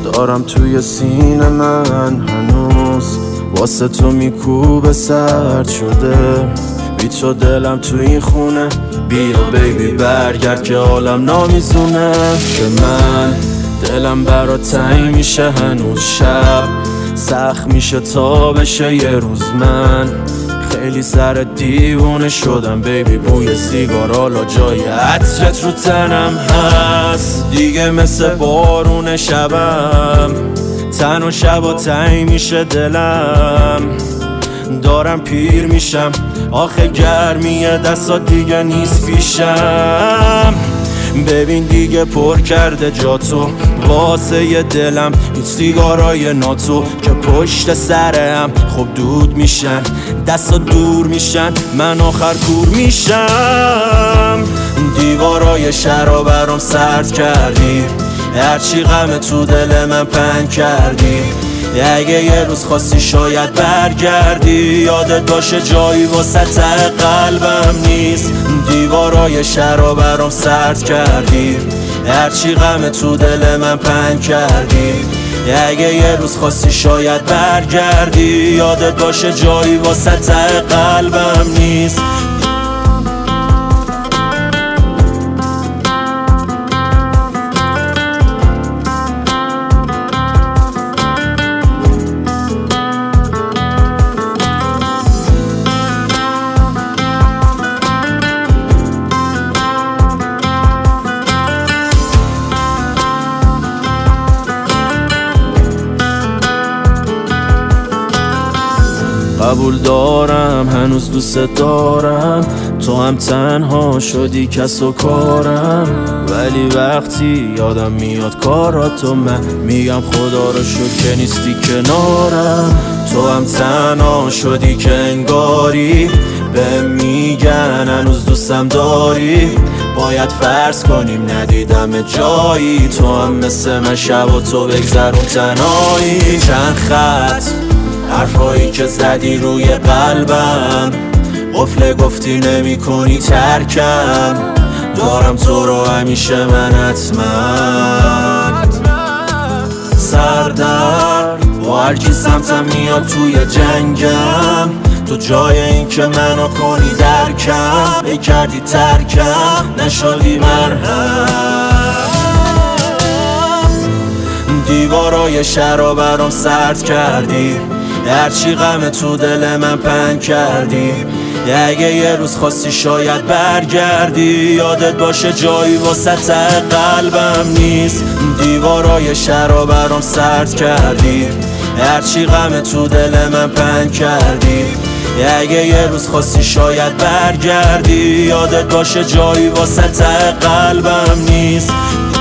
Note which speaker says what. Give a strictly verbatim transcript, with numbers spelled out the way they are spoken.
Speaker 1: دارم توی سینه من هنوز واسه تو میکوبه سرد شده. بی تو دلم تو این خونه، بیا بیبی برگرد که عالم نامیزونه. که من دلم برا تنگ میشه هنوز، شب سخت میشه تا بشه یه روز. من خیلی سر دیوونه شدم بیبی، بوی سیگار حالا جای عطرت رو تنم هست. دیگه مثل بارون شبم، تن و شبا تنگ میشه دلم. دارم پیر میشم آخه گرمیه دستا دیگه نیست پیشم. ببین دیگه پر کرده جاتو واسه ی دلم این سیگارای ناتو که پشت سرم خب دود میشن، دستا دور میشن، من آخر کور میشم. دیوارای شهرها برام سرد کردی، هرچی غم تو دل من پنگ کردی. اگه یه روز خواستی شاید برگردی، یادت باشه جایی واسه ته قلبم نیست. دیوارای شهرها برام سرد کردی، هرچی غم تو دل من پنگ کردی. اگه یه روز خواستی شاید برگردی، یادت باشه جایی واسه ته قلبم نیست. قبول دارم هنوز دوست دارم، تو هم تنها شدی کس و کارم. ولی وقتی یادم میاد کاراتو من میگم خدا رو شکر که نیستی کنارم. تو هم تنها شدی که انگاری به میگن هنوز دوستم داری. باید فرض کنیم ندیدم جایی، تو هم مثل من شب و تو بگذرون تنهایی. چند خط حرفایی که زدی روی قلبم، قفل گفتی نمی کنی ترکم. دارم تو رو همیشه من حتما سردرد با هرکی سمتم میاد توی جنگم. تو جای این که منو کنی درکم، ای کردی ترکم نشدی مرهم. دیوارای شهرها برام سرد کردی، هرچی غم تو دل من پنگ کردی. اگه یه روز خواستی شاید برگردی، یادت باشه جایی واسه ته قلبم نیست. دیوارای شهرها برام سرد کردی، هرچی غم تو دل من پنگ کردی. اگه یه روز خواستی شاید برگردی، یادت باشه جایی واسه ته قلبم نیست.